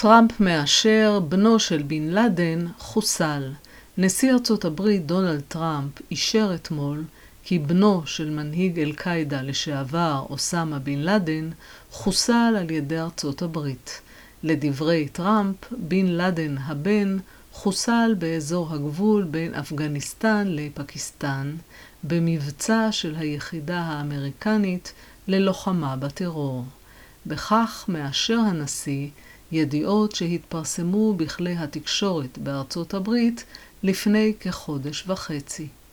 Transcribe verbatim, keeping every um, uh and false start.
טראמפ מאשר, בנו של בן לאדן חוסל. נשיא ארצות הברית דונלד טראמפ אישר אתמול כי בנו של מנהיג אל-קאידה לשעבר אוסמה בן לאדן חוסל על ידי ארצות הברית. לדברי טראמפ, בן לאדן הבן חוסל באזור הגבול בין אפגניסטן לפקיסטן במבצע של היחידה האמריקנית ללוחמה בטרור. בכך מאשר הנשיא ידיעות שהתפרסמו בכלי התקשורת בארצות הברית לפני כחודש וחצי.